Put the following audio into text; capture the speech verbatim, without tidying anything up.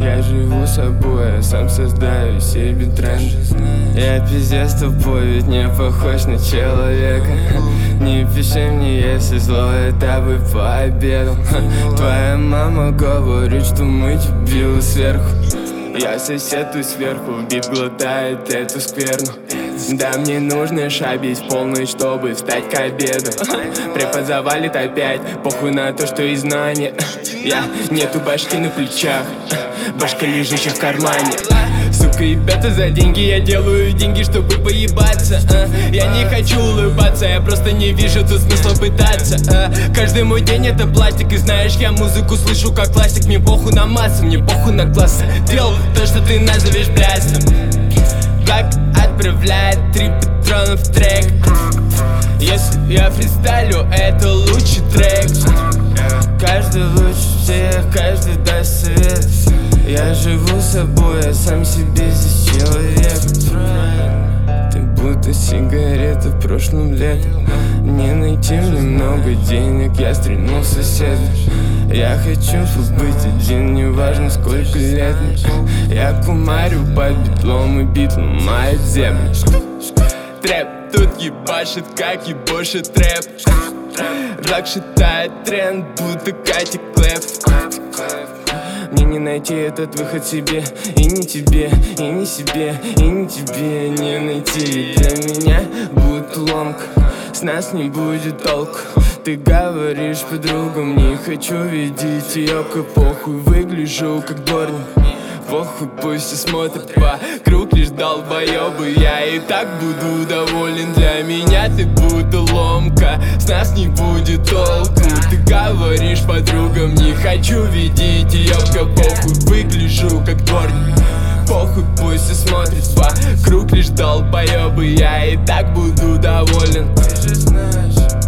Я живу собой, я сам создаю себе тренд. Я пиздец тупой, ведь не похож на человека. Не пиши мне, если зло, это бы пообедал. Твоя мама говорит, что мы дебилы сверху. Я соседу сверху, бит глотает эту скверну. Да мне нужно шабить в полночь, чтобы встать к обеду. Препод завалит опять, похуй на то, что и знания. Я нету башки на плечах, башка лежащая в кармане. Сука, ребята, за деньги я делаю деньги, чтобы поебаться. а. Я не хочу улыбаться, я просто не вижу тут смысла пытаться. а. Каждый мой день это пластик, и знаешь, я музыку слышу как классик. Мне похуй на массу, мне похуй на классы. Делал то, что ты назовешь блясом. Как отправляет три патрона в трек. Если я фристайлю, это лучший трек. Каждый лучше всех, каждый даст совет. Я живу собой, я сам себе здесь человек. Ты будто сигарета прошлым летом. Не найти мне много денег, я стрельнул соседа. Я хочу быть один, неважно сколько лет мне. Я кумарю под битлом, и бит ломает землю. Трэп тут ебашит, как ебошит трэп. Рак шатает тренд, будто Кати Клэп. Мне не найти этот выход себе, и не тебе, и не себе, и не тебе не найти. Для меня будет ломка, с нас не будет толку. Ты говоришь подругам, не хочу видеть ее, как похуй. Выгляжу как дворник, похуй, пусть все смотрят вокруг, лишь долбоебы. Я и так буду доволен, для меня ты будто ломка, с нас не будет толку. Ты говоришь подругам, не хочу видеть ее, как похуй. Выгляжу как дворник, похуй, пусть все смотрят вокруг, лишь долбоебы. Я и так буду доволен. Ты же знаешь.